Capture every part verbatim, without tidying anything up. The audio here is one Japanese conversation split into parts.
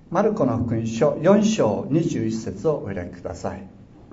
マルコの福音書よん章にじゅういち節をお開きください。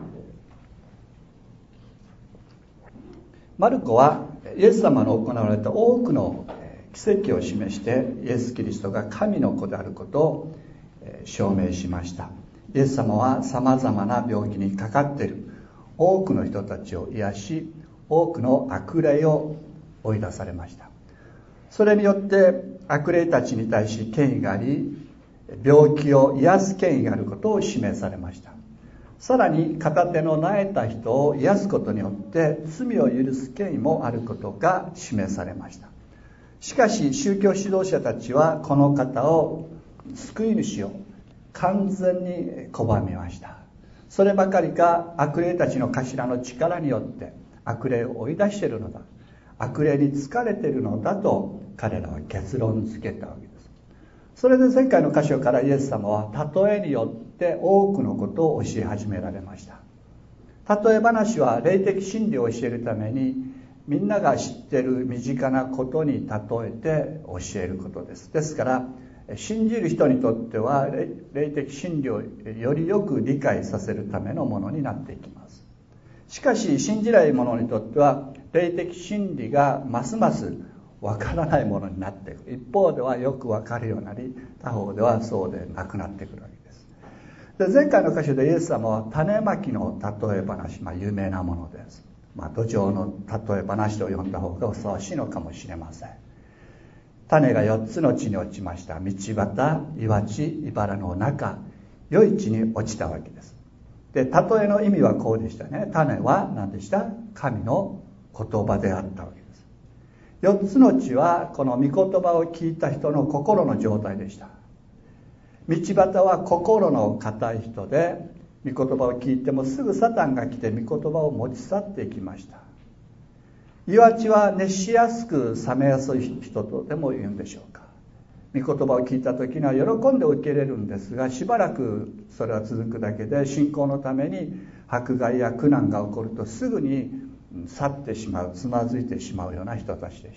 マルコはイエス様の行われた多くの奇跡を示してイエス・キリストが神の子であることを証明しました。イエス様はさまざまな病気にかかっている多くの人たちを癒し、多くの悪霊を追い出されました。それによって悪霊たちに対し権威があり、病気を癒す権威があることを示されました。さらに片手の萎えた人を癒すことによって罪を許す権威もあることが示されました。しかし宗教指導者たちはこの方を、救い主を完全に拒みました。そればかりか悪霊たちの頭の力によって悪霊を追い出しているのだ、悪霊に疲れているのだと彼らは結論付けたわけです。それで前回の箇所からイエス様は例えによって多くのことを教え始められました。例え話は霊的真理を教えるためにみんなが知っている身近なことに例えて教えることです。ですから信じる人にとっては霊的真理をよりよく理解させるためのものになっていきます。しかし信じない者にとっては霊的真理がますますわからないものになっていく。一方ではよくわかるようになり、他方ではそうでなくなってくるわけです。で、前回の箇所でイエス様は種まきの例え話、まあ、有名なものです。まあ、土壌の例え話と呼んだ方がふさわしいのかもしれません。種がよっつの地に落ちました。道端、岩地、茨の中、良い地に落ちたわけです。で、例えの意味はこうでしたね。種は何でした？神の言葉であったわけです。よっつの地はこの御言葉を聞いた人の心の状態でした。道端は心の固い人で、御言葉を聞いてもすぐサタンが来て御言葉を持ち去っていきました。岩地は熱しやすく冷めやすい人とでも言うんでしょうか。御言葉を聞いた時には喜んで受け入れるんですが、しばらくそれは続くだけで、信仰のために迫害や苦難が起こるとすぐに去ってしまう、つまずいてしまうような人たちでした。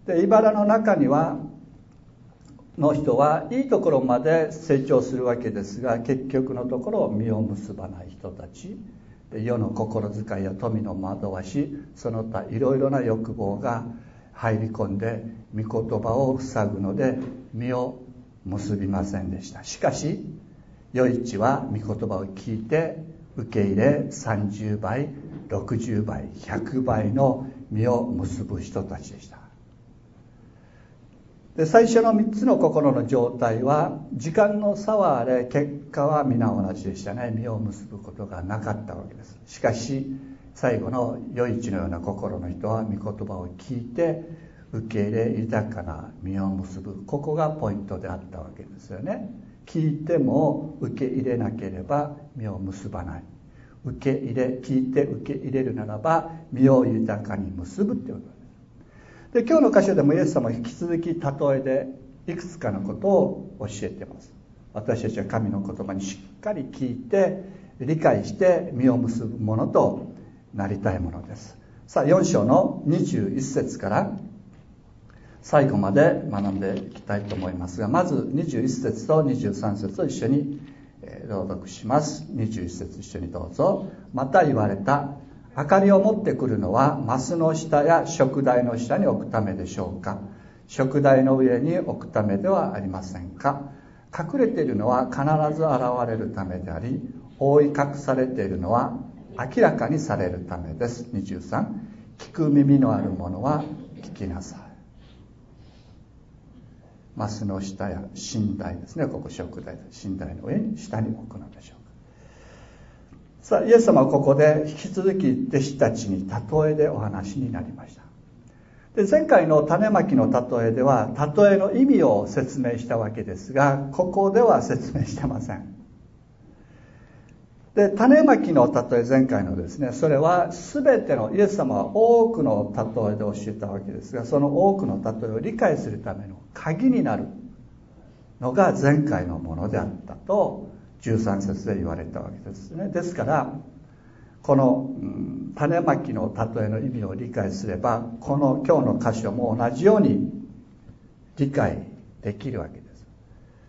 で、茨の中にはの人はいいところまで成長するわけですが、結局のところ実を結ばない人たちで、世の心遣いや富の惑わし、その他いろいろな欲望が入り込んで御言葉を塞ぐので実を結びませんでした。しかし良い地は御言葉を聞いて受け入れ、さんじゅうばい、ろくじゅうばい、ひゃくばいの実を結ぶ人たちでした。で、最初のみっつの心の状態は時間の差はあれ、結果は皆同じでしたね。実を結ぶことがなかったわけです。しかし最後の良い地のような心の人は御言葉を聞いて受け入れ、豊かな実を結ぶ。ここがポイントであったわけですよね。聞いても受け入れなければ実を結ばない。受け入れ、聞いて受け入れるならば実を豊かに結ぶということです。で、今日の箇所でもイエス様は引き続き例えでいくつかのことを教えています。私たちは神の言葉にしっかり聞いて理解して実を結ぶものとなりたいものです。さあ、よん章のにじゅういち節から最後まで学んでいきたいと思いますが、まずにじゅういち節とにじゅうさん節を一緒に朗読します。にじゅういち節一緒にどうぞ。また言われた。明かりを持ってくるのはマスの下や食台の下に置くためでしょうか。食台の上に置くためではありませんか。隠れているのは必ず現れるためであり、覆い隠されているのは明らかにされるためです。にじゅうさん、聞く耳のある者は聞きなさい。マスの下や寝台ですね。ここ食台です。寝台の上に下に置くのでしょうか。さあ、イエス様はここで引き続き弟子たちに例えでお話になりました。で、前回の種まきの例えでは例えの意味を説明したわけですが、ここでは説明してません。で、種まきの例え、前回のですね、それは全ての、イエス様は多くの例えで教えたわけですが、その多くの例えを理解するための鍵になるのが前回のものであったとじゅうさん節で言われたわけですね。ですからこの、うん、種まきの例えの意味を理解すれば、この今日の箇所も同じように理解できるわけです。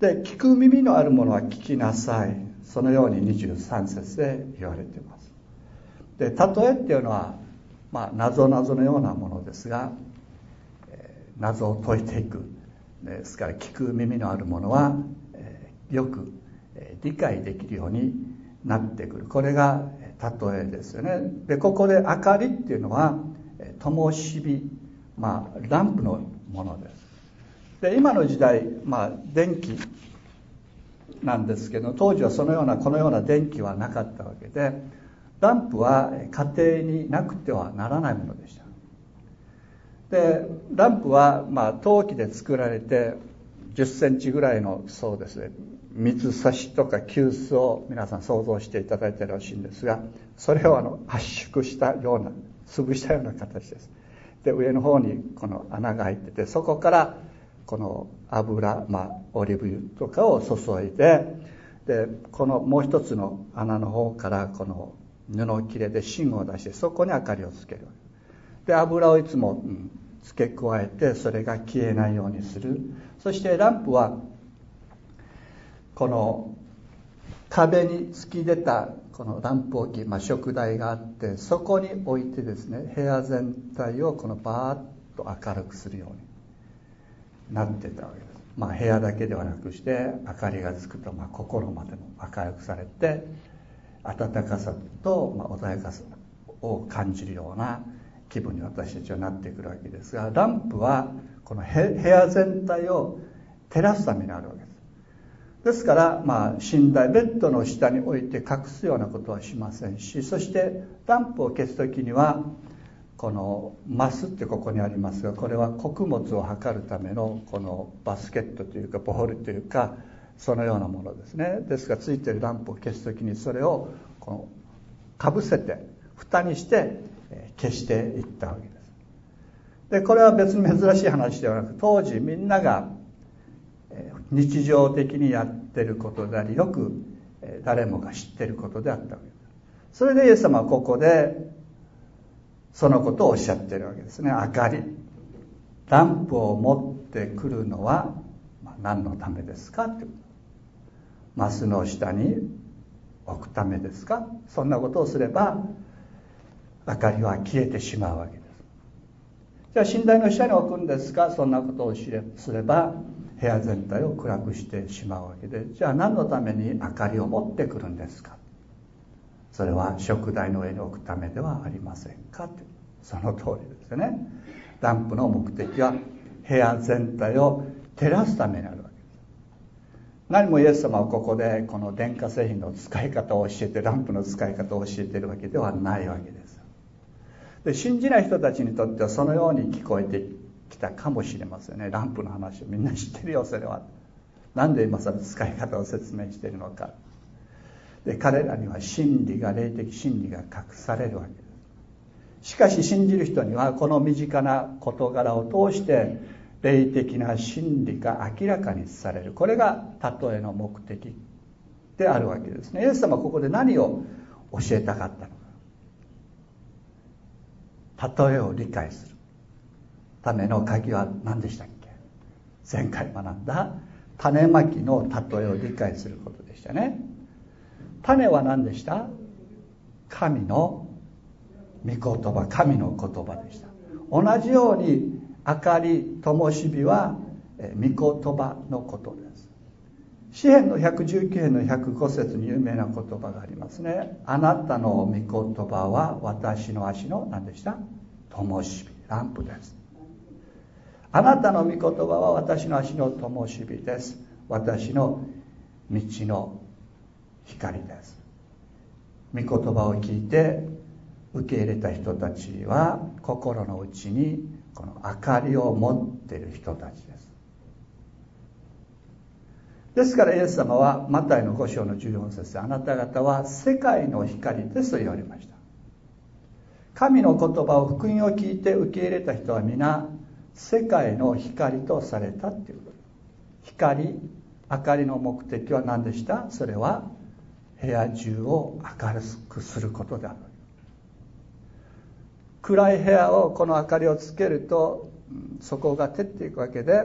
で、聞く耳のあるものは聞きなさい。そのようににじゅうさん節で言われています。で、例えっていうのは、まあ、謎々のようなものですが、えー、謎を解いていく。ですから、聞く耳のあるものは、えー、よく、えー、理解できるようになってくる。これが例えですよね。で、ここで明かりっていうのは、灯火、まあ、ランプのものです。で、今の時代、まあ、電気なんですけど、当時はそのようなこのような電気はなかったわけで、ランプは家庭になくてはならないものでした。で、ランプはまあ陶器で作られてじゅっセンチぐらいの、そうですね、水差しとか急須を皆さん想像していただいてよろしいんですが、それをあの圧縮したような、潰したような形です。で、上の方にこの穴が開いてて、そこからこの油、まあ、オリーブ油とかを注いで、で、このもう一つの穴の方からこの布切れで芯を出して、そこに明かりをつける。で、油をいつも、うん、付け加えて、それが消えないようにする。そしてランプはこの壁に突き出たこのランプ置き、まあ、燭台があって、そこに置いてですね、部屋全体をこのバーッと明るくするようになってたわけです。まあ、部屋だけではなくして明かりがつくと、まあ、心までも明るくされて、暖かさと、まあ、穏やかさを感じるような気分に私たちはなってくるわけですが、ランプはこの部屋全体を照らすためにあるわけです。ですから、まあ、寝台ベッドの下に置いて隠すようなことはしませんし、そしてランプを消すときにはこのマスってここにありますが、これは穀物を測るためのこのバスケットというかボールというか、そのようなものですね。ですから、ついているランプを消すときにそれをこのかぶせて蓋にして消していったわけです。で、これは別に珍しい話ではなく、当時みんなが日常的にやっていることであり、よく誰もが知っていることであったわけです。それでイエス様はここでそのことをおっしゃっているわけですね。明かり、ランプを持ってくるのは何のためですかって、マスの下に置くためですか。そんなことをすれば明かりは消えてしまうわけです。じゃあ寝台の下に置くんですか。そんなことをすれば部屋全体を暗くしてしまうわけで、じゃあ何のために明かりを持ってくるんですか。それは燭台の上に置くためではありませんか。その通りですよね。ランプの目的は部屋全体を照らすためにあるわけです。何もイエス様はここでこの電化製品の使い方を教えて、ランプの使い方を教えているわけではないわけです。で、信じない人たちにとってはそのように聞こえてきたかもしれませんね。ランプの話をみんな知ってるよ、それは。なんで今更使い方を説明しているのか。で、彼らには真理が、霊的真理が隠されるわけです。しかし信じる人にはこの身近な事柄を通して霊的な真理が明らかにされる。これが例えの目的であるわけですね。イエス様はここで何を教えたかったのか。例えを理解するための鍵は何でしたっけ。前回学んだ種まきの例えを理解することでしたね。種は何でした。神の御言葉、神の言葉でした。同じように明かり、灯火は御言葉のことです。詩編のひゃくじゅうきゅう編のひゃくご節に有名な言葉がありますね。あなたの御言葉は私の足の何でした。灯火、ランプです。あなたの御言葉は私の足の灯火です。私の道の光です。御言葉を聞いて受け入れた人たちは心の内にこの明かりを持っている人たちです。ですからイエス様はマタイのご章のじゅうよん節で、あなた方は世界の光ですと言われました。神の言葉を、福音を聞いて受け入れた人は皆世界の光とされたということ。光、明かりの目的は何でした。それは部屋中を明るくすることである。暗い部屋をこの明かりをつけると、そこが照っていくわけで、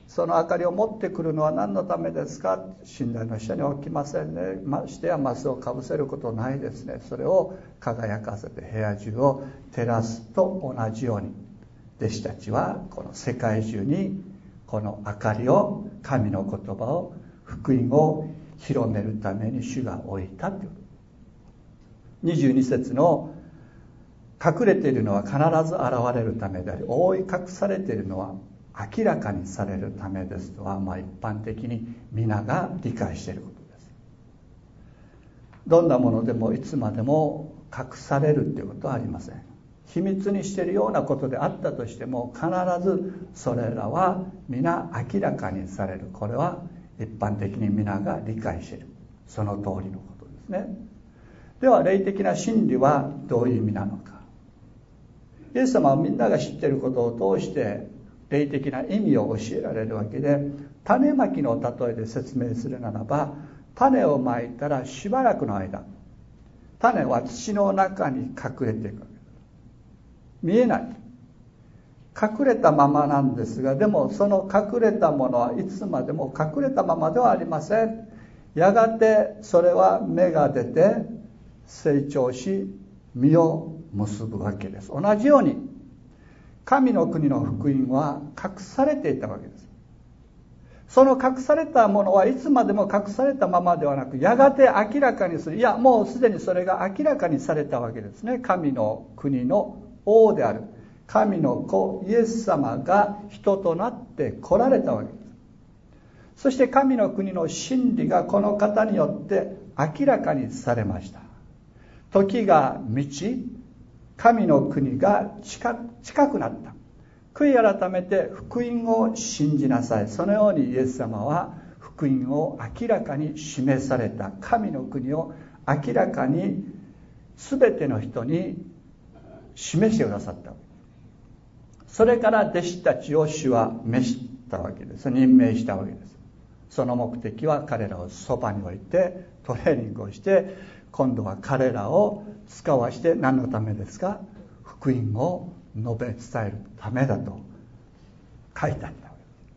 その明かりを持ってくるのは何のためですか。寝台の下に置きませんね。ましてやマスをかぶせることないですね。それを輝かせて部屋中を照らすと同じように、弟子たちはこの世界中にこの明かりを、神の言葉を、福音を広めるために主が置いたという。にじゅうに節の隠れているのは必ず現れるためであり、覆い隠されているのは明らかにされるためですとは、まあ、一般的に皆が理解していることです。どんなものでもいつまでも隠されるということはありません。秘密にしているようなことであったとしても、必ずそれらは皆明らかにされる。これは一般的に皆が理解している、その通りのことですね。では霊的な真理はどういう意味なのか。イエス様はみんなが知っていることを通して霊的な意味を教えられるわけで、種まきの例えで説明するならば、種をまいたらしばらくの間、種は土の中に隠れていくわけです。見えない、隠れたままなんですが、でもその隠れたものはいつまでも隠れたままではありません。やがてそれは芽が出て成長し実を結ぶわけです。同じように神の国の福音は隠されていたわけです。その隠されたものはいつまでも隠されたままではなく、やがて明らかにする。いや、もうすでにそれが明らかにされたわけですね。神の国の王である神の子イエス様が人となって来られたわけです。そして神の国の真理がこの方によって明らかにされました。時が満ち、神の国が 近, 近くなった。悔い改めて福音を信じなさい。そのようにイエス様は福音を明らかに示された。神の国を明らかに全ての人に示してくださった。それから弟子たちを主は召したわけです。任命したわけです。その目的は彼らをそばに置いてトレーニングをして、今度は彼らを使わして何のためですか。福音を述べ伝えるためだと書いてあったわけです。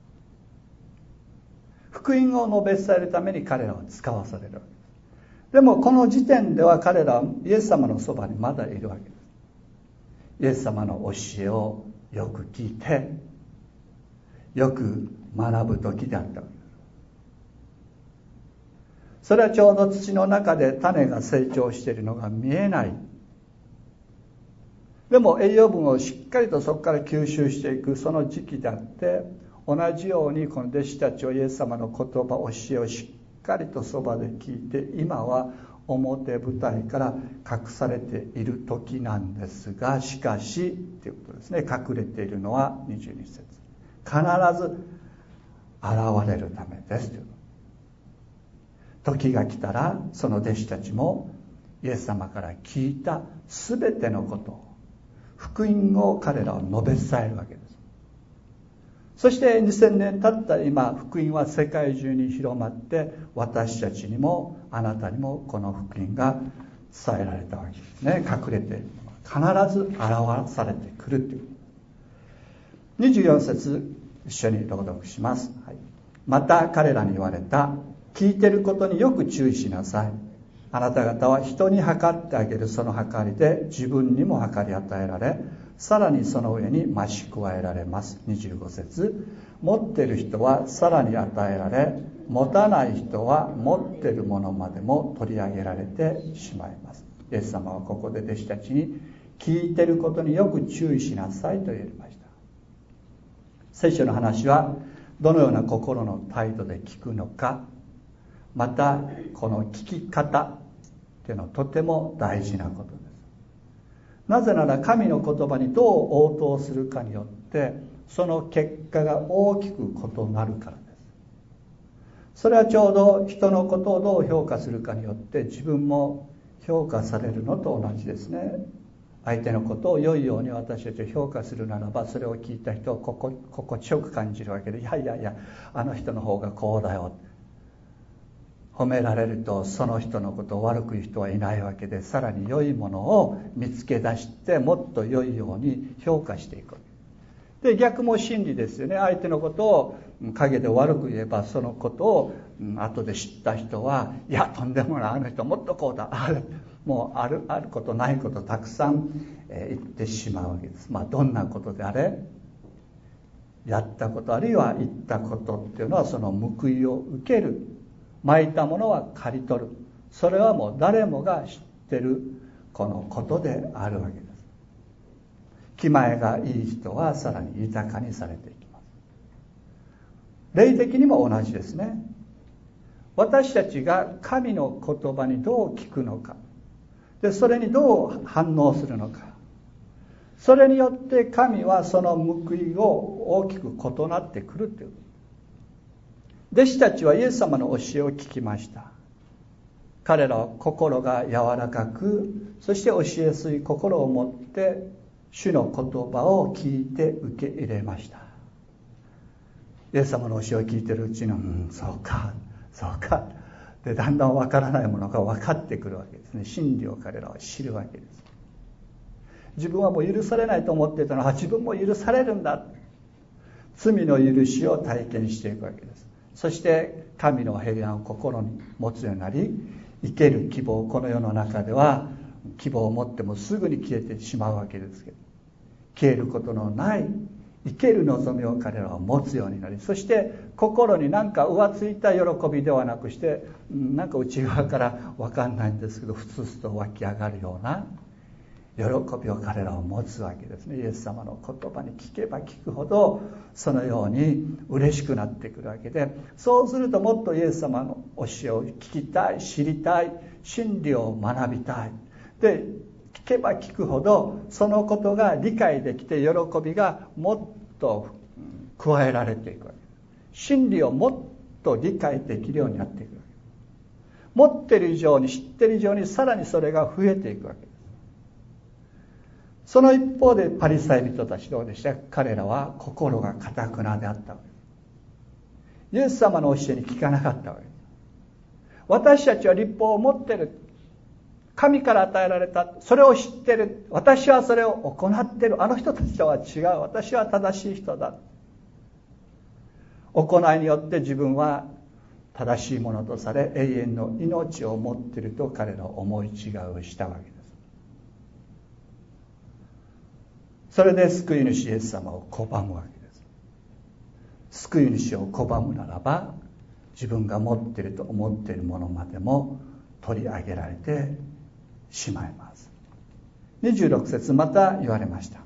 福音を述べ伝えるために彼らを使わされるわけです。でもこの時点では彼らはイエス様のそばにまだいるわけです。イエス様の教えをよく聞いてよく学ぶ時であったわけです。それはちょうど土の中で種が成長しているのが見えない。でも栄養分をしっかりとそこから吸収していくその時期であって、同じようにこの弟子たちをイエス様の言葉教えをしっかりとそばで聞いて、今は表舞台から隠されている時なんですが、しかしということですね。隠れているのはにじゅうに節、必ず現れるためですという。時が来たらその弟子たちもイエス様から聞いたすべてのことを、福音を彼らは述べ伝えるわけです。そしてにせんねん経った今、福音は世界中に広まって、私たちにもあなたにもこの福音が伝えられたわけですね。隠れて必ず表されてくるという。にじゅうよん節一緒に朗読します、はい、また彼らに言われた。聞いてることによく注意しなさい。あなた方は人に測ってあげるその測りで自分にも測り与えられ、さらにその上に増し加えられます。にじゅうご節、持っている人はさらに与えられ、持たない人は持っているものまでも取り上げられてしまいます。イエス様はここで弟子たちに聞いていることによく注意しなさいと言われました。聖書の話はどのような心の態度で聞くのか、またこの聞き方というのはとても大事なことです。なぜなら神の言葉にどう応答するかによってその結果が大きく異なるからです。それはちょうど人のことをどう評価するかによって自分も評価されるのと同じですね。相手のことを良いように私たちを評価するならば、それを聞いた人を心地よく感じるわけで、いやいやいやあの人の方がこうだよ、褒められるとその人のことを悪く言う人はいないわけで、さらに良いものを見つけ出してもっと良いように評価していく。 で逆も真理ですよね。相手のことを陰で悪く言えば、そのことを後で知った人は、いやとんでもない、あの人もっとこうだ、あれもうあるあることないことたくさん、えー、言ってしまうわけです。まあどんなことであれ、やったことあるいは言ったことっていうのは、その報いを受ける。まいたものは刈り取る。それはもう誰もが知ってるこのことであるわけです。気前がいい人はさらに豊かにされていきます。霊的にも同じですね。私たちが神の言葉にどう聞くのか、でそれにどう反応するのか、それによって神はその報いを大きく異なってくるという。弟子たちはイエス様の教えを聞きました。彼らは心が柔らかく、そして教えやすい心を持って主の言葉を聞いて受け入れました。イエス様の教えを聞いているうちに、うん、そうかそうかで、だんだん分からないものが分かってくるわけですね。真理を彼らは知るわけです。自分はもう許されないと思っていたのは、自分も許されるんだ、罪の許しを体験していくわけです。そして神の平安を心に持つようになり、生ける希望、この世の中では希望を持ってもすぐに消えてしまうわけですけど、消えることのない生ける望みを彼らは持つようになり、そして心になんか浮ついた喜びではなくして、なんか内側から分かんないんですけど、ふつふつと湧き上がるような喜びを彼らは持つわけですね。イエス様の言葉に聞けば聞くほどそのように嬉しくなってくるわけで、そうするともっとイエス様の教えを聞きたい、知りたい、真理を学びたい。で聞けば聞くほどそのことが理解できて、喜びがもっと加えられていくわけです。真理をもっと理解できるようになっていくわけです。持ってる以上に、知ってる以上に、さらにそれが増えていくわけです。その一方でパリサイ人たちどうでした？彼らは心が堅くなであったわけです。イエス様の教えに聞かなかったわけです。私たちは律法を持っている、神から与えられた、それを知っている、私はそれを行っている、あの人たちとは違う、私は正しい人だ。行いによって自分は正しいものとされ、永遠の命を持っていると彼らは思い違いをしたわけです。それで救い主イエス様を拒むわけです。救い主を拒むならば、自分が持っていると思っているものまでも取り上げられてしまいます。にじゅうろく節、また言われました。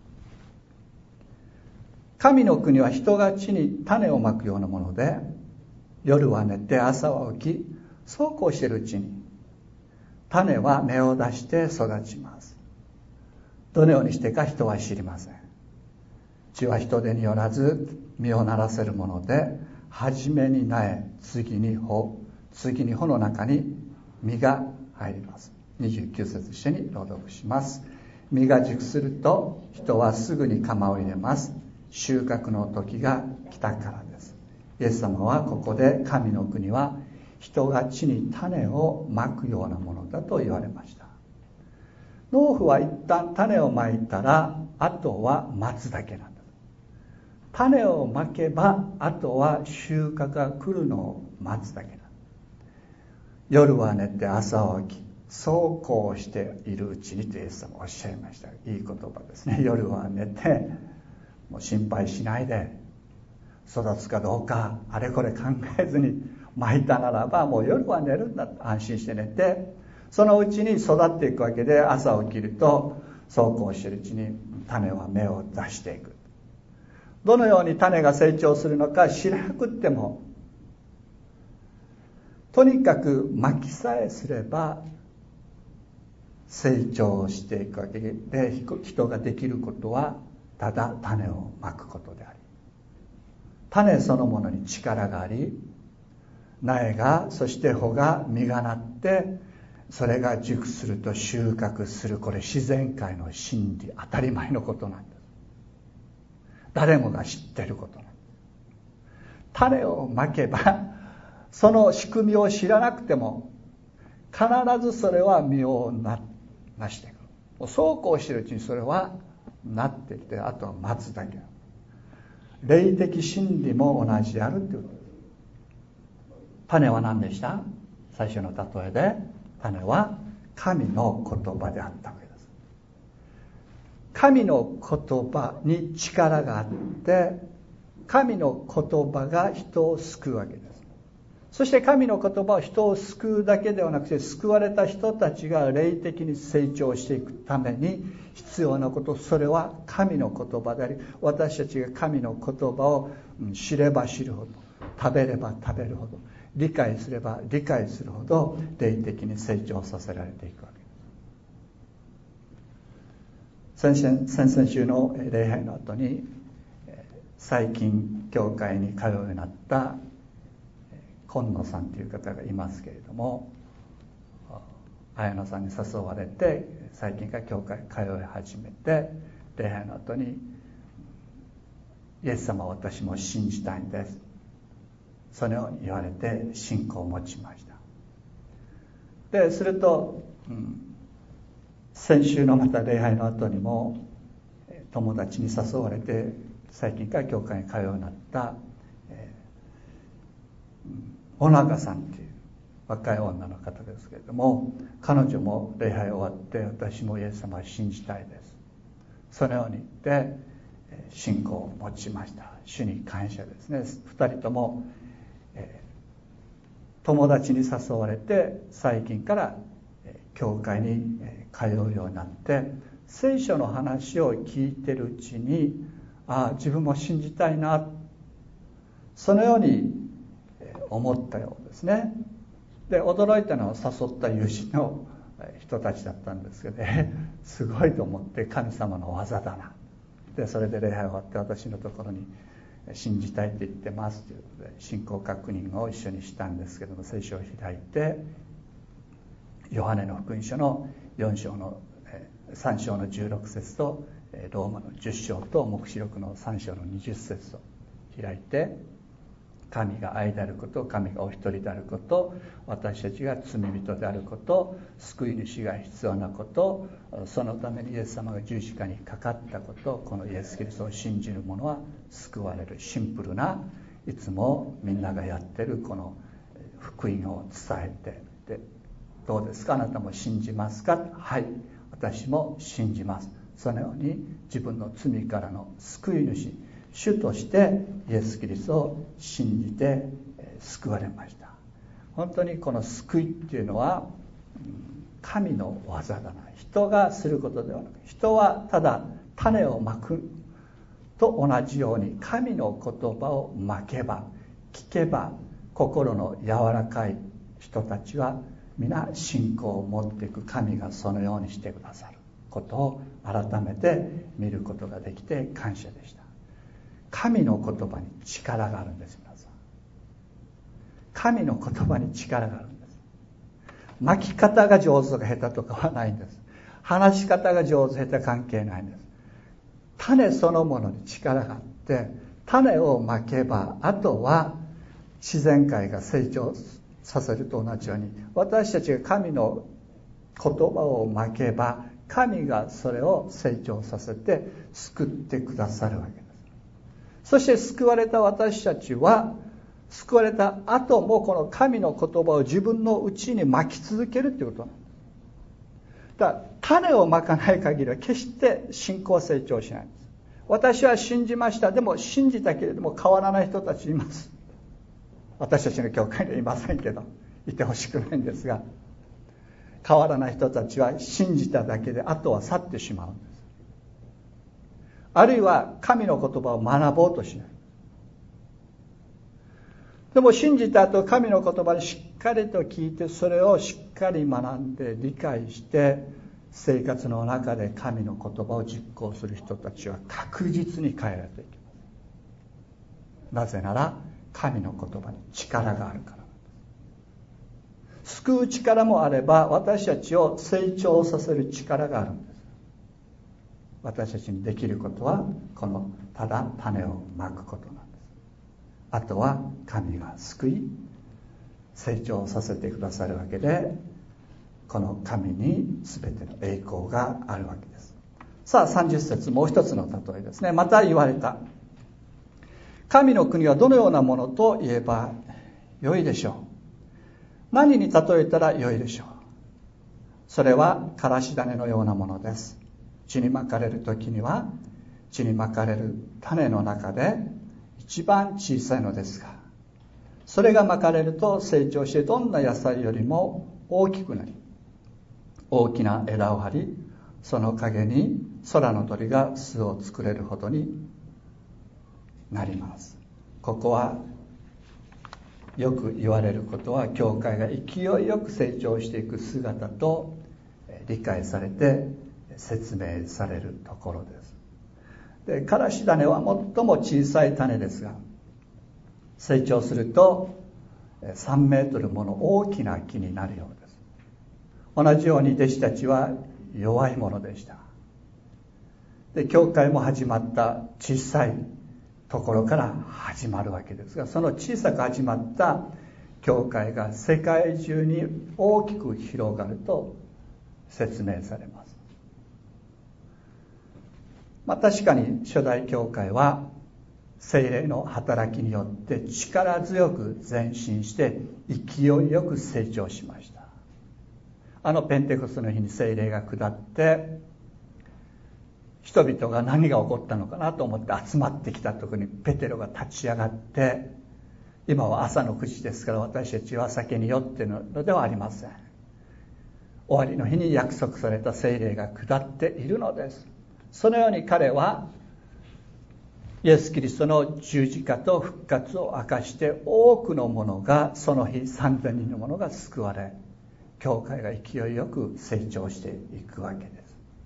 神の国は人が地に種をまくようなもので、夜は寝て朝は起き、そうこうしているうちに種は芽を出して育ちます。どのようにしてか人は知りません。地は人手によらず実をならせるもので、初めに苗、次に穂、次に穂の中に実が入ります。にじゅうきゅう節一緒に朗読します。実が熟すると人はすぐに鎌を入れます。収穫の時が来たからです。イエス様はここで神の国は人が地に種をまくようなものだと言われました。農夫は一旦種をまいたら、あとは待つだけなんです。種をまけば、あとは収穫が来るのを待つだけなんです。夜は寝て朝は起き、そうこうしているうちにとイエス様おっしゃいました。いい言葉ですね。夜は寝て、もう心配しないで、育つかどうかあれこれ考えずにまいたならば、もう夜は寝るんだと安心して寝て、そのうちに育っていくわけで、朝起きるとそうこうしているうちに種は芽を出していく。どのように種が成長するのか知らなくっても、とにかくまきさえすれば成長していくわけで、人ができることはただ種をまくことであり、種そのものに力があり、苗が、そして穂が、実がなって、それが熟すると収穫する。これ自然界の真理、当たり前のことなんです。誰もが知っていることなんです。種をまけば、その仕組みを知らなくても必ずそれは実を な, なしていく。そうこうしているうちにそれはなってきて、あとは待つだけ。 霊的真理も同じであるということです。種は何でした？最初の例えで、種は神の言葉であったわけです。神の言葉に力があって、神の言葉が人を救うわけです。そして神の言葉は人を救うだけではなくて、救われた人たちが霊的に成長していくために必要なこと、それは神の言葉であり、私たちが神の言葉を知れば知るほど、食べれば食べるほど、理解すれば理解するほど霊的に成長させられていくわけです。先々、先々週の礼拝の後に、最近教会に通うようになった今野さんという方がいますけれども、綾野さんに誘われて最近から教会に通い始めて、礼拝の後にイエス様は私も信じたいんです、そのように言われて信仰を持ちました。ですると、うん、先週のまた礼拝の後にも友達に誘われて最近から教会に通うようになった、えー、小中さんという若い女の方ですけれども、彼女も礼拝終わって私もイエス様を信じたいです、そのように言って信仰を持ちました。主に感謝ですね。二人とも、えー、友達に誘われて最近から教会に通うようになって、聖書の話を聞いてるうちに、ああ自分も信じたいな、そのように思ったようですね。で、驚いたのは誘った友人の人たちだったんですけどね、すごいと思って、神様の技だな。で、それで礼拝終わって私のところに信じたいって言ってますということで信仰確認を一緒にしたんですけども、聖書を開いてヨハネの福音書のよん章のさん章のじゅうろく節とローマのじゅっ章と黙示録のさん章のにじゅう節と開いて、神が愛であること、神がお一人であること、私たちが罪人であること、救い主が必要なこと、そのためにイエス様が十字架にかかったこと、このイエス・キリストを信じる者は救われる、シンプルないつもみんながやってるこの福音を伝えて、でどうですか、あなたも信じますか？はい、私も信じます。そのように自分の罪からの救い主、主としてイエス・キリストを信じて救われました。本当にこの救いっていうのは神の技だな。人がすることではなく、人はただ種をまくと同じように、神の言葉をまけば、聞けば心の柔らかい人たちは皆信仰を持っていく。神がそのようにしてくださることを改めて見ることができて感謝でした。神の言葉に力があるんです。皆さん、神の言葉に力があるんです。巻き方が上手とか下手とかはないんです。話し方が上手下手関係ないんです。種そのものに力があって、種をまけばあとは自然界が成長させると同じように、私たちが神の言葉をまけば神がそれを成長させて救ってくださるわけです。そして救われた私たちは、救われた後もこの神の言葉を自分の内にまき続けるということなんです。だから種をまかない限りは決して信仰成長しないんです。私は信じました。でも信じたけれども変わらない人たちいます。私たちの教会にはいませんけど、いてほしくないんですが、変わらない人たちは信じただけであとは去ってしまうんです。あるいは神の言葉を学ぼうとしない。でも信じた後、神の言葉にしっかりと聞いて、それをしっかり学んで理解して生活の中で神の言葉を実行する人たちは確実に変えられていきます。なぜなら神の言葉に力があるからなんです。救う力もあれば、私たちを成長させる力があるんです。私たちにできることはこのただ種をまくことなんです。あとは神が救い成長させてくださるわけで、この神に全ての栄光があるわけです。さあさんじゅっ節、もう一つの例えですね。また言われた。 神の国はどのようなものと言えばよいでしょう。何に例えたらよいでしょう。それはからし種のようなものです。地にまかれる時には、地にまかれる種の中で一番小さいのですが、それがまかれると成長して、どんな野菜よりも大きくなり、大きな枝を張り、その陰に空の鳥が巣を作れるほどになります。ここはよく言われることは、教会が勢いよく成長していく姿と理解されて説明されるところです。で、からし種は最も小さい種ですが、成長するとさんメートルもの大きな木になるようです。同じように弟子たちは弱いものでした。で、教会も始まった小さいところから始まるわけですが、その小さく始まった教会が世界中に大きく広がると説明されます。まあ、確かに初代教会は聖霊の働きによって力強く前進して勢いよく成長しました。あのペンテコステの日に聖霊が下って、人々が何が起こったのかなと思って集まってきた時に、ペテロが立ち上がって、今は朝のくじですから私たちは酒に酔っているのではありません。終わりの日に約束された聖霊が下っているのです。そのように彼はイエス・キリストの十字架と復活を明かして、多くの者が、その日さんぜんにんの者が救われ、教会が勢いよく成長していくわけです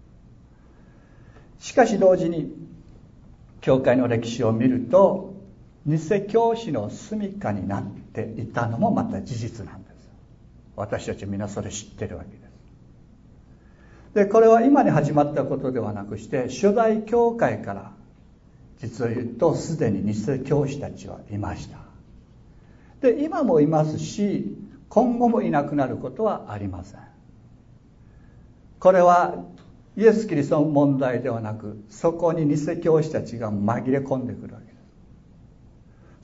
。しかし同時に教会の歴史を見ると、偽教師の住処になっていたのもまた事実なんです。私たちみんなそれ知ってるわけです。で、これは今に始まったことではなくして、初代教会から実を言うとすでに偽教師たちはいました。で、今もいますし、今後もいなくなることはありません。これはイエス・キリストの問題ではなく、そこに偽教師たちが紛れ込んでくるわけです。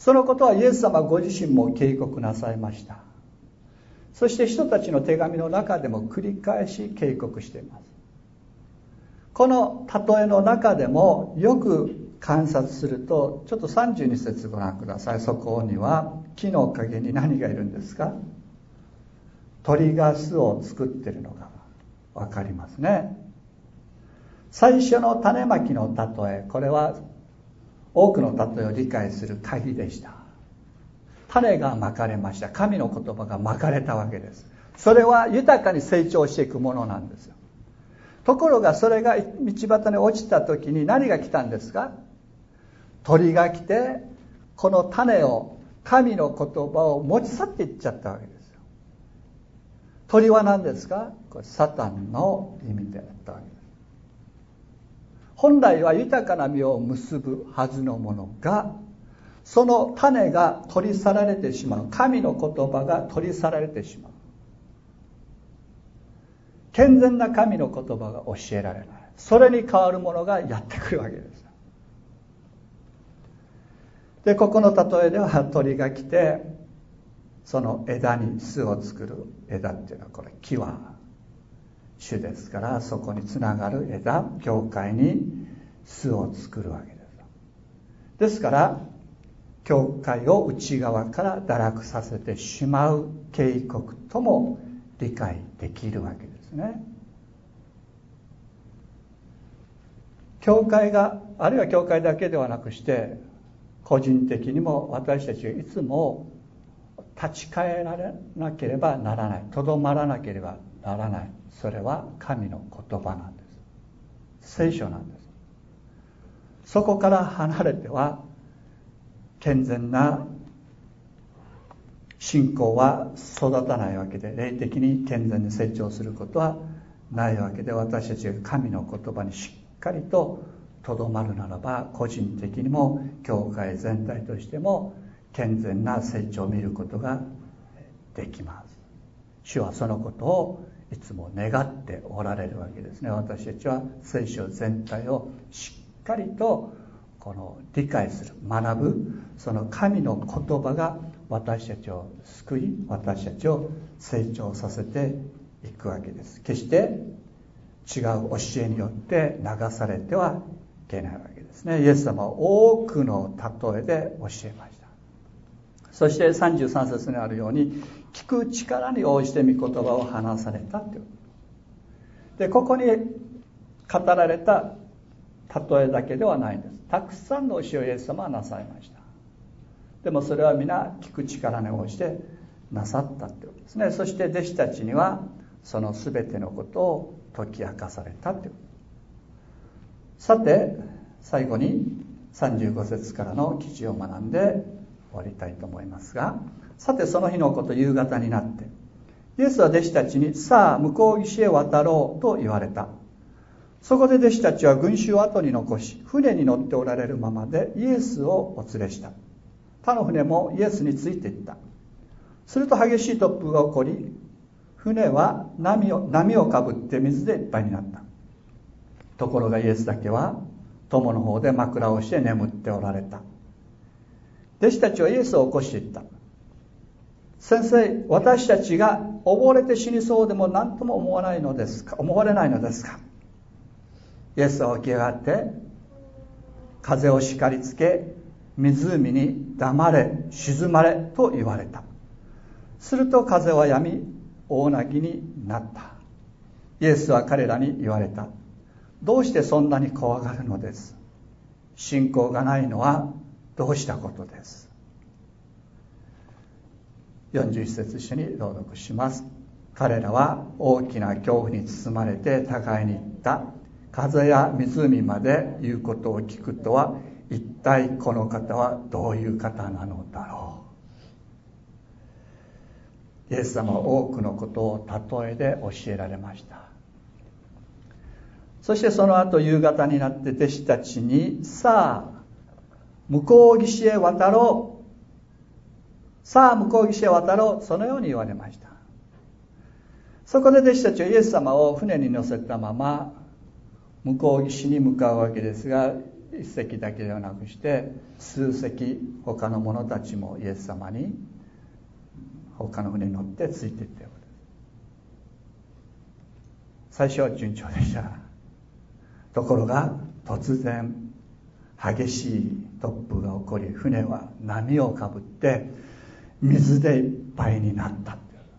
そのことはイエス様ご自身も警告なさいました。そして人たちの手紙の中でも繰り返し警告しています。この例えの中でもよく観察すると、ちょっとさんじゅうに節ご覧ください。そこには木の陰に何がいるんですか？鳥が巣を作っているのが分かりますね。最初の種まきの例え、これは多くの例えを理解する鍵でした。種がまかれました。神の言葉がまかれたわけです。それは豊かに成長していくものなんですよ。ところがそれが道端に落ちた時に何が来たんですか？鳥が来て、この種を、神の言葉を持ち去っていっちゃったわけですよ。鳥は何ですか？これサタンの意味であったわけです。本来は豊かな実を結ぶはずのものが、その種が取り去られてしまう。神の言葉が取り去られてしまう。健全な神の言葉が教えられない。それに代わるものがやってくるわけです。で、ここの例えでは鳥が来て、その枝に巣を作る。枝っていうのはこれ木は種ですから、そこにつながる枝、教会に巣を作るわけです。ですから教会を内側から堕落させてしまう警告とも理解できるわけですね。教会が、あるいは教会だけではなくして個人的にも私たちはいつも立ち返らなければならない、とどまらなければならない。それは神の言葉なんです。聖書なんです。そこから離れては健全な信仰は育たないわけで、霊的に健全に成長することはないわけで、私たちが神の言葉にしっかりととどまるならば、個人的にも教会全体としても健全な成長を見ることができます。主はそのことをいつも願っておられるわけですね。私たちは聖書全体をしっかりとこの理解する、学ぶ、その神の言葉が私たちを救い、私たちを成長させていくわけです。決して違う教えによって流されてはいけないわけですね。イエス様は多くの例えで教えました。そしてさんじゅうさん節にあるように、聞く力に応じて御言葉を話されたという。で、ここに語られた例えだけではないんです。たくさんの教えをイエス様はなさいました。でもそれは皆聞く力に応じてなさったということですね。そして弟子たちにはその全てのことを解き明かされたという。さて最後にさんじゅうご節からの記事を学んで終わりたいと思いますが、さてその日のこと、夕方になってイエスは弟子たちに、さあ向こう岸へ渡ろうと言われた。そこで弟子たちは群衆を後に残し、船に乗っておられるままでイエスをお連れした。他の船もイエスについていった。すると激しい突風が起こり、船は波を波をかぶって水でいっぱいになった。ところがイエスだけは友の方で枕をして眠っておられた。弟子たちはイエスを起こしていった。先生、私たちが溺れて死にそうでも何とも思わないのですか思われないのですか。イエスは起き上がって風を叱りつけ、湖に黙れ沈まれと言われた。すると風は止み、大凪になった。イエスは彼らに言われた。どうしてそんなに怖がるのです。信仰がないのはどうしたことです。よんじゅういち節一緒に朗読します。彼らは大きな恐怖に包まれて互いに言った。風や湖まで言うことを聞くとは、一体この方はどういう方なのだろう。イエス様は多くのことを例えで教えられました。そしてその後夕方になって弟子たちに、さあ向こう岸へ渡ろう、さあ向こう岸へ渡ろう、そのように言われました。そこで弟子たちはイエス様を船に乗せたまま向こう岸に向かうわけですが、一隻だけではなくして数隻他の者たちもイエス様に他の船に乗ってついていったようです。最初は順調でした。ところが突然激しい突風が起こり、船は波をかぶって水でいっぱいになった。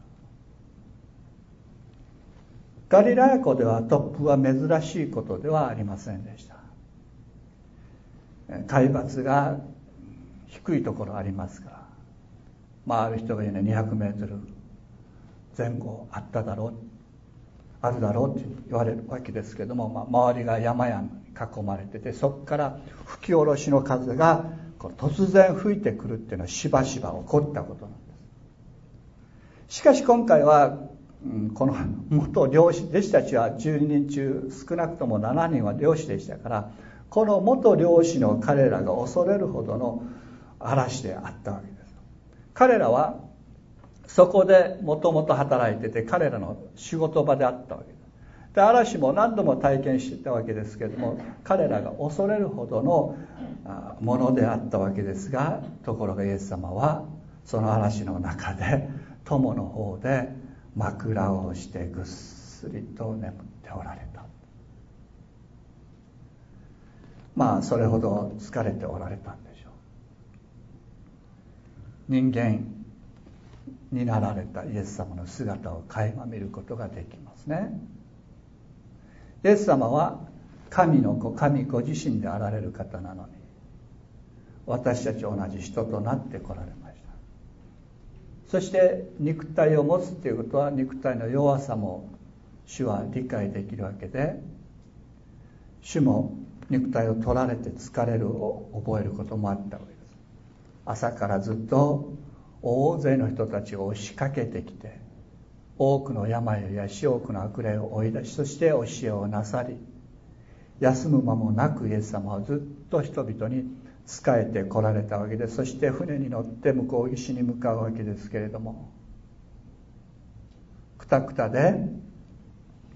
ガリラヤ湖では突風は珍しいことではありませんでした。海抜が低いところありますから、まあある人が言うねにひゃくメートル前後あっただろう、あるだろうって言われるわけですけども、まあ、周りが山々に囲まれてて、そこから吹き下ろしの風がこう突然吹いてくるっていうのはしばしば起こったことなんです。しかし今回はこの元漁師、弟子たちはじゅうににん中少なくともななにんは漁師でしたから、この元漁師の彼らが恐れるほどの嵐であったわけです。彼らはそこでもともと働いてて、彼らの仕事場であったわけです。で、嵐も何度も体験していたわけですけれども、彼らが恐れるほどのものであったわけですが、ところがイエス様はその嵐の中で友の方で枕をしてぐっすりと眠っておられた。まあそれほど疲れておられたんでしょう。人間になられたイエス様の姿を垣間見ることができますね。イエス様は神の子、神ご自身であられる方なのに、私たち同じ人となってこられました。そして肉体を持つということは、肉体の弱さも主は理解できるわけで、主も肉体を取られて疲れるを覚えることもあったわけです。朝からずっと大勢の人たちを押しかけてきて、多くの病を癒し、多くの悪霊を追い出し、そして教えをなさり、休む間もなくイエス様はずっと人々に仕えてこられたわけです。そして船に乗って向こう岸に向かうわけですけれども、くたくたで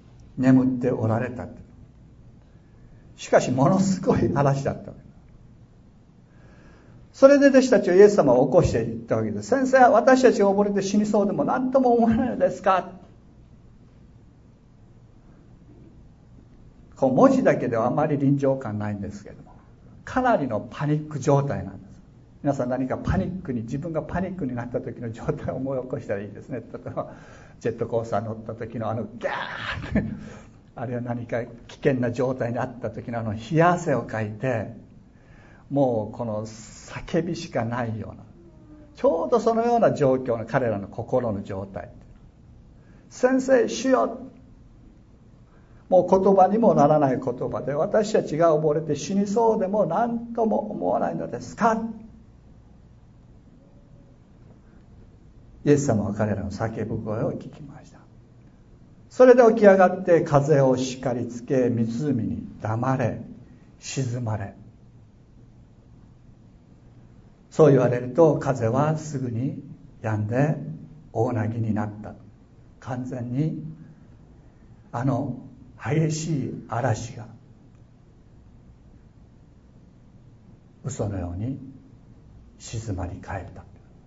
眠っておられた。しかしものすごい嵐だったわけです。 それで弟子たちはイエス様を起こしていったわけです。先生、私たちが溺れて死にそうでも何とも思わないのですか。こう文字だけではあまり臨場感ないんですけれども、かなりのパニック状態なんです。皆さん何かパニックに、自分がパニックになった時の状態を思い起こしたらいいですね。例えばジェットコースターに乗った時のあのギャーってあるいは何か危険な状態にあった時のあの冷や汗をかいて、もうこの叫びしかないような、ちょうどそのような状況の彼らの心の状態。先生、主よ、もう言葉にもならない言葉で私たちが溺れて死にそうでも何とも思わないのですか。イエス様は彼らの叫ぶ声を聞きました。それで起き上がって風を叱りつけ、湖に黙れ沈まれ。そう言われると風はすぐに止んで大凪になった。完全にあの激しい嵐が嘘のように静まり返った。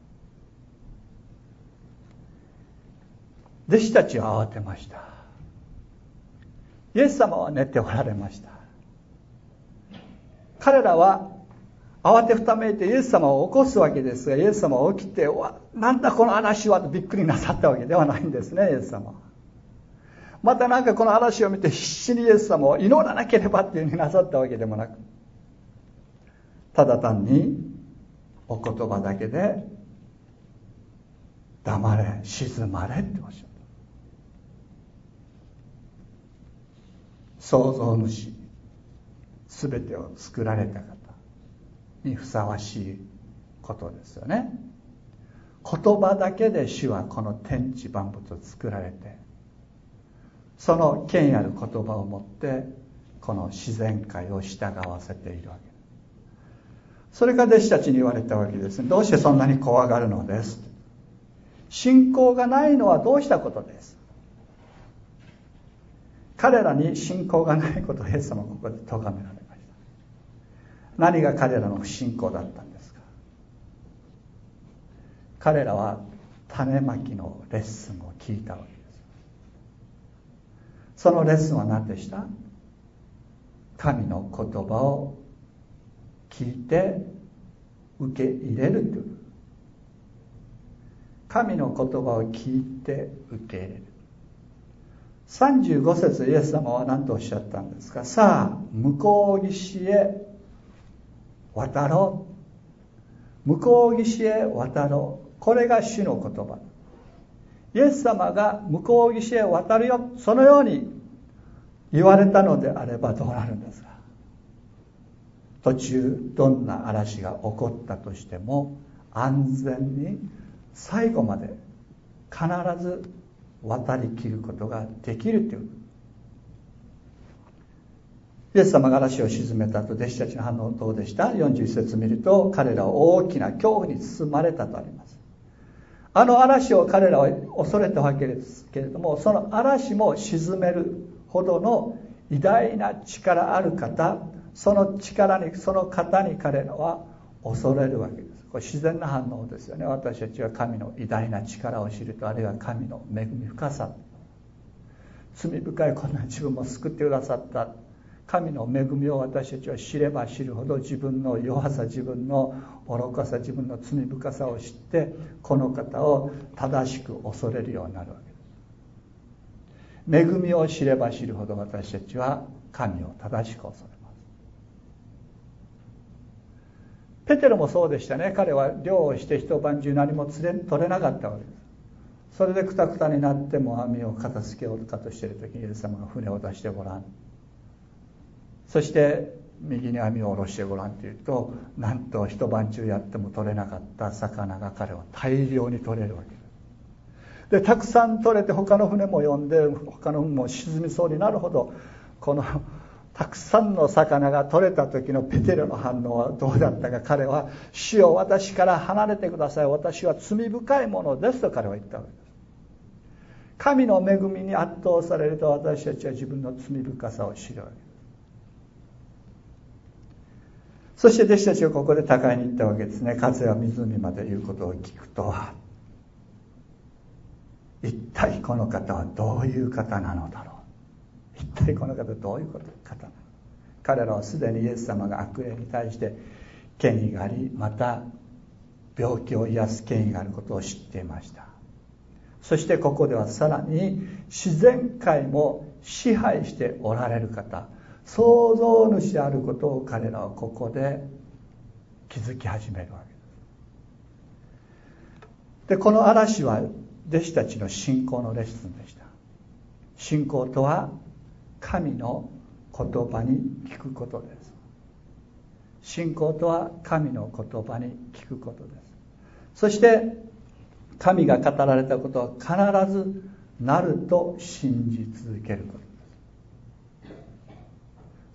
弟子たちは慌てました。イエス様は寝ておられました。彼らは慌てふためいてイエス様を起こすわけですが、イエス様は起きて、わ、なんだこの嵐はとびっくりなさったわけではないんですね、イエス様は。またなんかこの嵐を見て必死にイエス様を祈らなければっていうふうになさったわけでもなく、ただ単にお言葉だけで黙れ静まれっておっしゃった。創造主、すべてを作られた方にふさわしいことですよね。言葉だけで主はこの天地万物を作られて、その権ある言葉をもってこの自然界を従わせているわけです。それが弟子たちに言われたわけですね。どうしてそんなに怖がるのです。信仰がないのはどうしたことです。彼らに信仰がないことをイエス様はここで咎められました。何が彼らの不信仰だったんですか。彼らは種まきのレッスンを聞いたわけです。そのレッスンは何でした。神の言葉を聞いて受け入れるという。神の言葉を聞いて受け入れる。さんじゅうご節イエス様は何とおっしゃったんですか。さあ向こう岸へ渡ろう。向こう岸へ渡ろう。これが主の言葉。イエス様が向こう岸へ渡るよ、そのように言われたのであればどうなるんですか。途中どんな嵐が起こったとしても安全に最後まで必ず渡りきることができるという。イエス様が嵐を鎮めた後、弟子たちの反応はどうでした。よんじゅういち節見ると、彼らは大きな恐怖に包まれたとあります。あの嵐を彼らは恐れたわけですけれども、その嵐も鎮めるほどの偉大な力ある方、その力に、その方に彼らは恐れるわけです。これ自然な反応ですよね。私たちは神の偉大な力を知ると、あるいは神の恵み深さ、罪深いこんな自分も救ってくださった神の恵みを私たちは知れば知るほど、自分の弱さ、自分の愚かさ、自分の罪深さを知って、この方を正しく恐れるようになるわけです。恵みを知れば知るほど私たちは神を正しく恐れます。ペテロもそうでしたね。彼は漁をして一晩中何も釣れ取れなかったわけです。それでクタクタになっても網を片付けようかとしている時に、イエス様が船を出してごらん、そして右に網を下ろしてごらんと言うと、なんと一晩中やっても取れなかった魚が彼は大量に取れるわけです。でたくさん取れて、他の船も呼んで、他の船も沈みそうになるほど、このたくさんの魚が取れた時のペテロの反応はどうだったか。彼は、主よ私から離れてください、私は罪深いものですと彼は言ったわけです。神の恵みに圧倒されると、私たちは自分の罪深さを知るわけです。 そして弟子たちがここで高いに行ったわけですね。風は湖まで言うことを聞くと、一体この方はどういう方なのだろう。一体この方はどういう方なの。彼らはすでにイエス様が悪霊に対して権威があり、また病気を癒す権威があることを知っていました。そしてここではさらに自然界も支配しておられる方、創造主であることを彼らはここで気づき始めるわけです。で、この嵐は弟子たちの信仰のレッスンでした。信仰とは神の言葉に聞くことです。信仰とは神の言葉に聞くことです。そして神が語られたことは必ずなると信じ続けることです。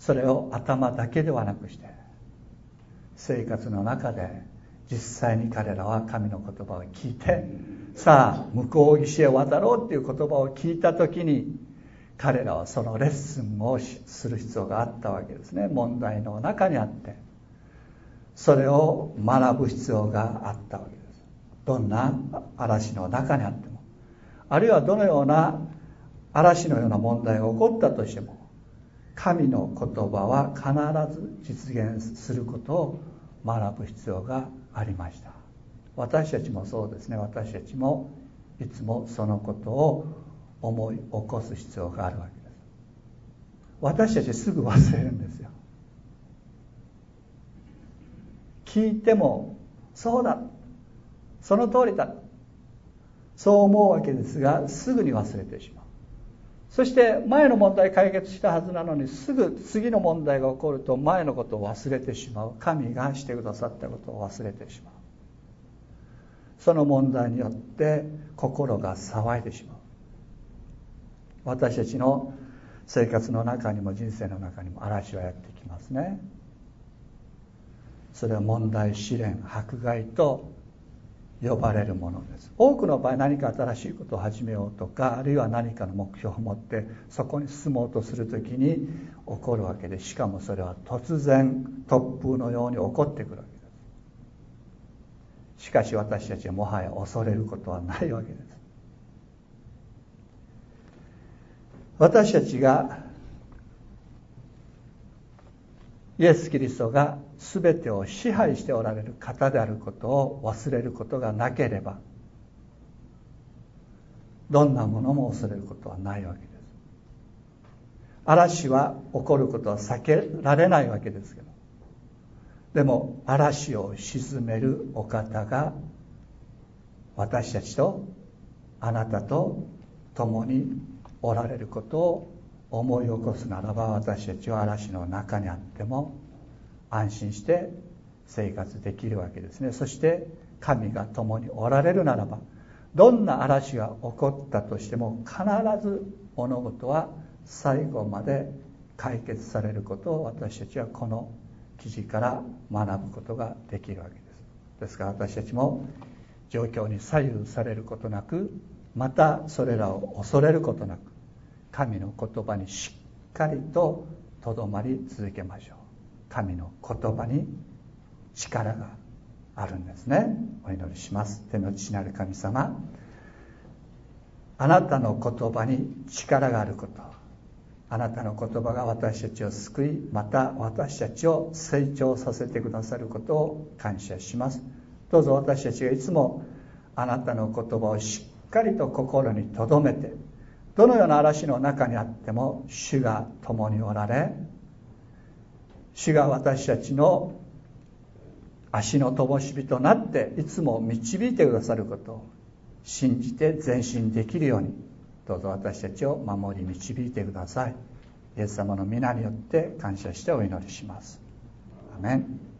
それを頭だけではなくして生活の中で実際に彼らは神の言葉を聞いて、さあ向こう岸へ渡ろうっていう言葉を聞いた時に彼らはそのレッスンをする必要があったわけですね。問題の中にあってそれを学ぶ必要があったわけです。どんな嵐の中にあっても、あるいはどのような嵐のような問題が起こったとしても、神の言葉は必ず実現することを学ぶ必要がありました。私たちもそうですね。私たちもいつもそのことを思い起こす必要があるわけです。私たちすぐ忘れるんですよ。聞いてもそうだ、その通りだ、そう思うわけですが、すぐに忘れてしまう。そして前の問題解決したはずなのに、すぐ次の問題が起こると前のことを忘れてしまう。神がしてくださったことを忘れてしまう。その問題によって心が騒いでしまう。私たちの生活の中にも人生の中にも嵐はやってきますね。それは問題、試練、迫害と呼ばれるものです。多くの場合、何か新しいことを始めようとか、あるいは何かの目標を持ってそこに進もうとするときに起こるわけで、しかもそれは突然突風のように起こってくるわけです。しかし私たちはもはや恐れることはないわけです。私たちがイエス・キリストが全てを支配しておられる方であることを忘れることがなければ、どんなものも恐れることはないわけです。嵐は起こることは避けられないわけですけど、でも嵐を鎮めるお方が私たちとあなたと共におられることを思い起こすならば、私たちは嵐の中にあっても安心して生活できるわけですね。そして神が共におられるならば、どんな嵐が起こったとしても必ず物事は最後まで解決されることを私たちはこの記事から学ぶことができるわけです。ですから私たちも状況に左右されることなく、またそれらを恐れることなく、神の言葉にしっかりととどまり続けましょう。神の言葉に力があるんですね。お祈りします。天の父なる神様、あなたの言葉に力があること、あなたの言葉が私たちを救い、また私たちを成長させてくださることを感謝します。どうぞ私たちがいつもあなたの言葉をしっかりと心に留めて、どのような嵐の中にあっても主が共におられ、主が私たちの足の灯火となっていつも導いてくださることを信じて前進できるように、どうぞ私たちを守り導いてください。イエス様の皆によって感謝してお祈りします。アメン。